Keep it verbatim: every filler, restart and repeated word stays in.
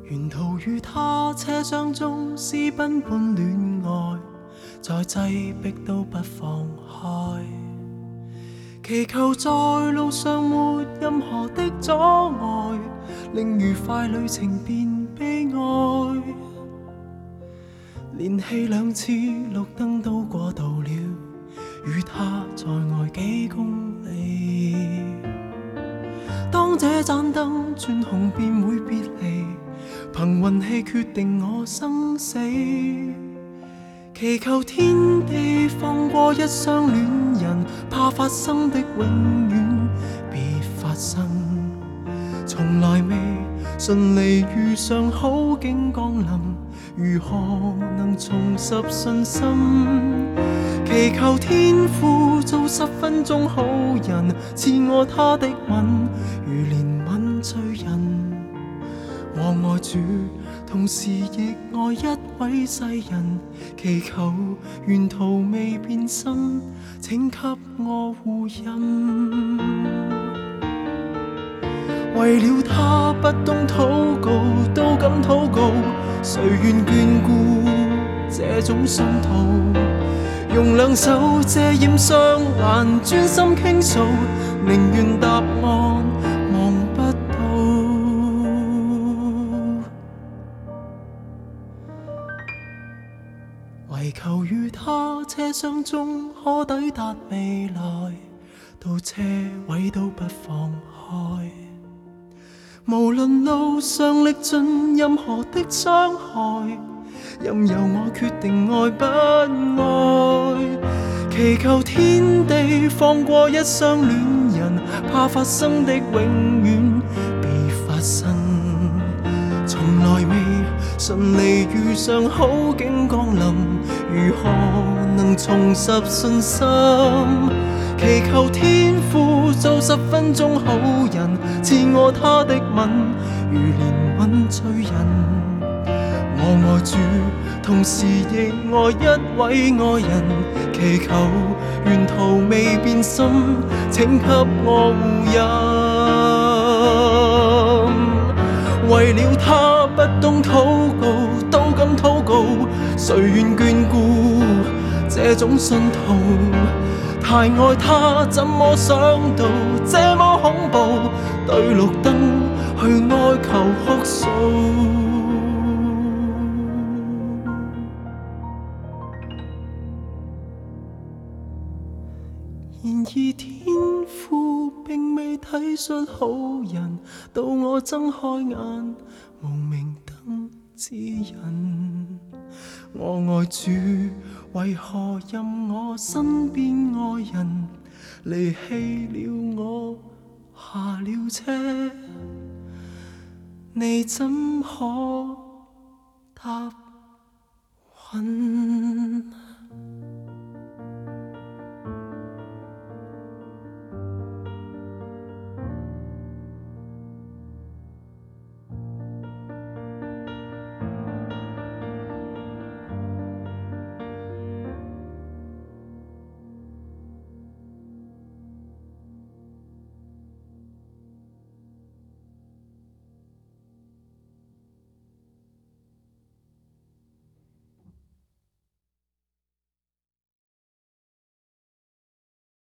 沿途與他車廂中私奔般戀愛，再擠迫都不放開，祈求在路上沒任何的阻礙，令愉快旅程變悲哀。連續兩次綠燈都過度了，與他在外幾公里。當這盞燈轉紅便會別離，憑運氣決定我生死，祈求天地放過一雙戀人，怕發生的永遠別發生。從來未順利遇上好景降臨，如何能重拾信心？祈求天父做十分鐘好人，賜我他的吻，如憐憫罪人。我愛主，同時亦愛一位世人，祈求沿途未變心，請給我護蔭。為了他不懂禱告，都敢禱告，誰願眷顧這種信徒？用兩手遮掩雙眼，專心傾訴，寧願答案望不到。唯求與他車廂中可抵達未來，到車位都不放開。無論路上歷盡任何的傷害，任由我決定愛不愛。祈求天地放過一雙戀人，怕發生的永遠別發生。從來未順利遇上好景降臨，如何能重拾信心？祈求天父做十分鐘好人，賜我他的吻，如憐憫罪人。我愛主，同時亦愛一位愛人，祈求沿途未變心，請給我護蔭。為了他不懂禱告，都敢禱告，誰願眷顧這種信徒？太愛他，怎麼想到這麼恐怖？對綠燈去哀求哭訴。然而天父並未體恤好人，到我睜開眼，無明燈指引。我愛主，為何任我身邊愛人離棄了我，下了車？你怎可答允？